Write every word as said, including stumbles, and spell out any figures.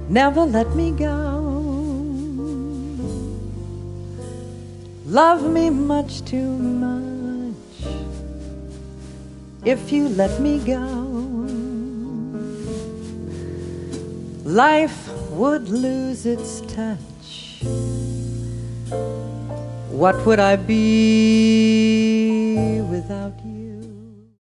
never let me go. Love me much too much if you let me go. Life would lose its touch. What would I be without you?